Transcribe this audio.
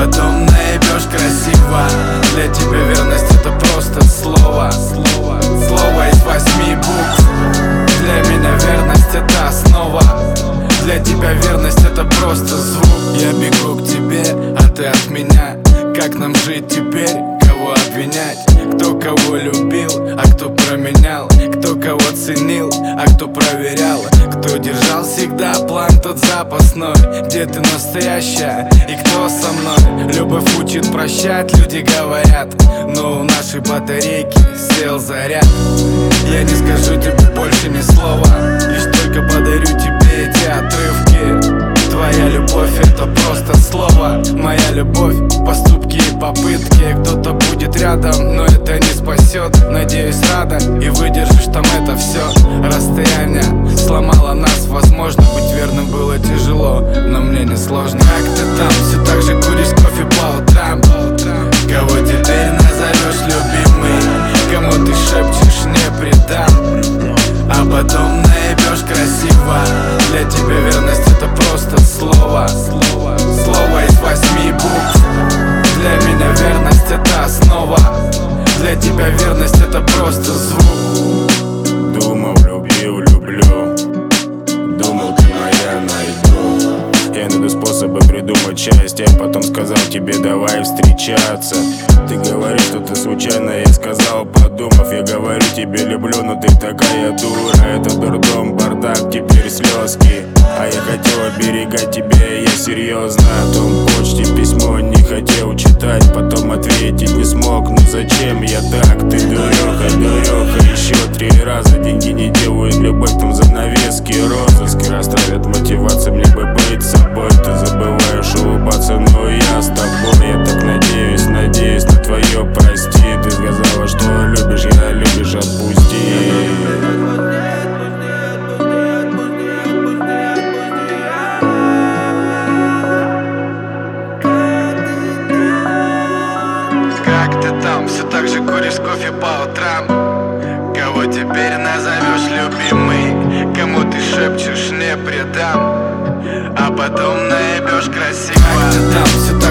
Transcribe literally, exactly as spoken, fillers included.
потом наебешь красиво. Для тебя верность это просто слово, слово, слово из восьми букв. Для меня верность это основа. Для тебя верность это просто звук. Я бегу к тебе, а ты от меня. Как нам жить теперь? Кого обвинять? Кто кого любил, а кто променял? Кто кого ценил, а кто проверял? Кто держал всегда план тот запасной? Где ты настоящая и кто со мной? Любовь учит прощать, люди говорят, но у нашей батарейки сел заряд. Я не скажу тебе больше ни слова, лишь только подарю тебе эти отрывки. Твоя любовь это просто слово. Моя любовь, поступки и попытки. Кто-то будет рядом, но это не спасет. Надеюсь, рада и выдержишь там это все. Расстояние сломало нас. Возможно, быть верным было тяжело, но мне не сложно. Как ты там? Все так же куришь кофе по утрам. Кого теперь назовешь любимый? Кому ты шепчешь не предам, а потом наебешь красиво. Для тебя верность это просто слово, слово, слово из восьми букв. Для меня верность это основа. Для тебя верность это просто звук. Думал, любил, люблю. Думал, ты моя, найду. Я найду способы придумать счастье, а потом сказал тебе давай встречаться. Ты говоришь, что ты случайно, я сказал, подумав. Я говорю тебе люблю, но ты такая дура. Это дурдом, бардак, теперь слезки. А я хотел оберегать тебя, и я серьезно. О том почте письмо не хотел читать, потом ответить не смог. Ну зачем я так? Ты дуреха, дуреха. Еще три раза деньги не делают любовь, там занавески, розыски. Расстраивает мотивация, мне бы быть собой. Ты забываешь улыбаться, но я с тобой. Я так надеюсь, надеюсь на твое прости. Ты сказала, что любишь, я любишь, отпусти. Как ты там? Все так же куришь кофе по утрам. Кого теперь назовешь любимый? Кому ты шепчешь не предам, а потом наебешь красиво. Как ты там? Все